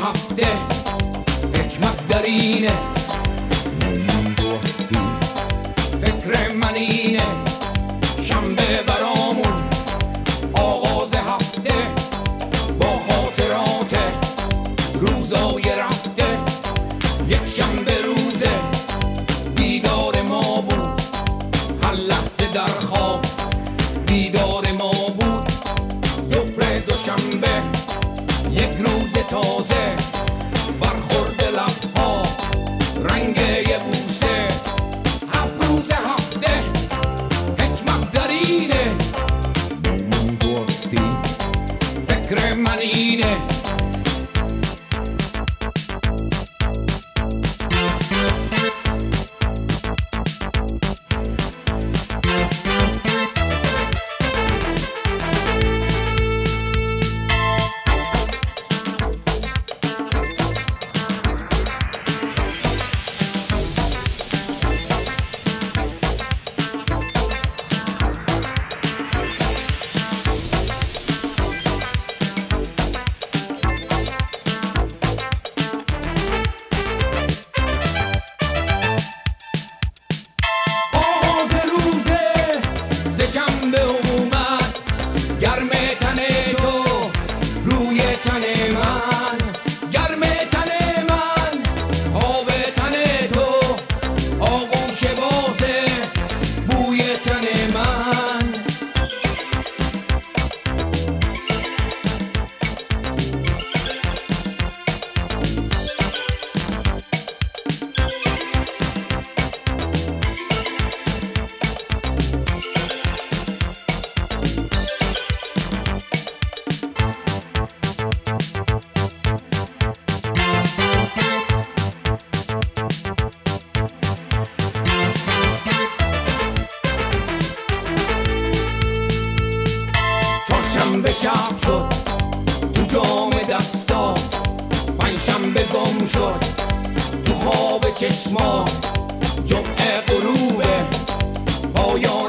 هفته حکمت در اینه، مومن تو هستی فکر من اینه. شنبه برامون آغاز هفته با خاطرات روزای رفته. یک شنبه روزه دیدار ما بود، هر لحظه در خواب دیدار ما بود. ظهر دوشنبه یک روز تازه، برخورد لبها رنگ یه بوسه. 7 روز هفته حکمت در اینه، مومن تو هستی فکر من اینه. شنبه اومد گرم تن تو روی تن من، گرم تن من خواب تن تو، آغوش بازه بوی تن من. شنبه شب شد تو جام دستات، پنجشنبه گم شد تو خواب چشمات. جمعه غروبه پایان